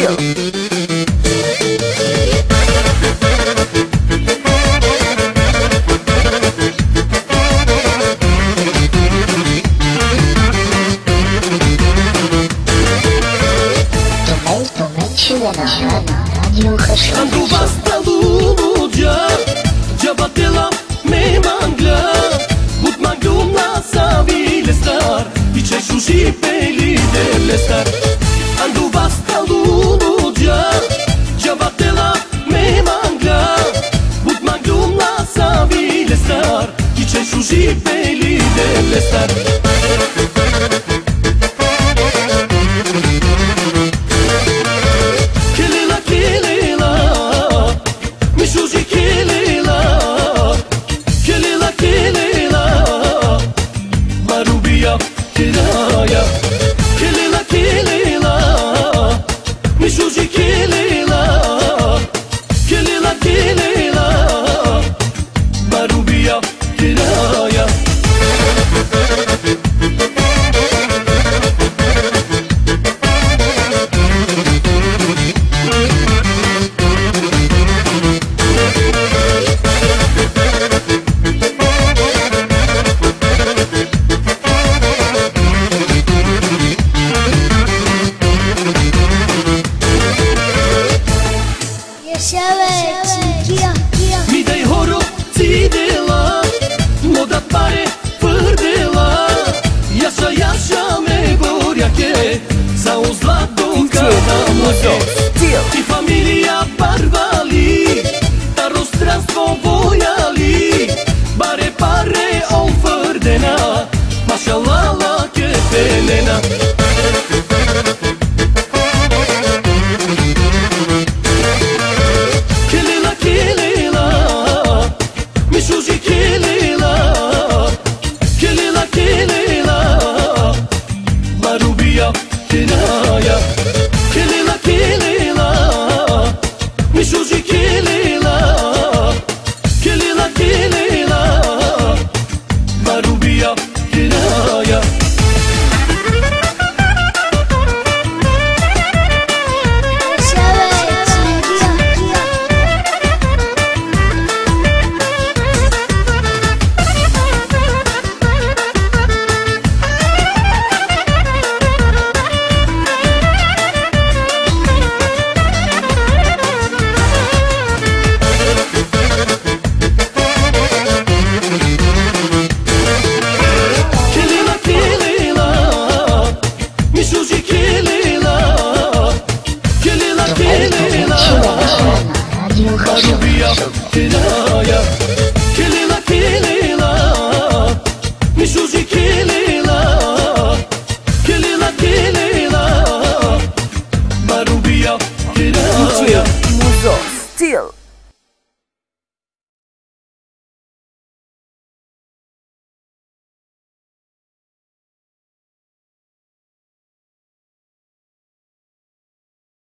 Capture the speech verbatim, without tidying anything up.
Studio. Quando basta ludia, já bateu lá me mangla, but manglum na savile star, dice shushi peli delle star. Quando basta ludia, já bateu lá me mangla, but manglum na savile star, dice shushi peli delle star.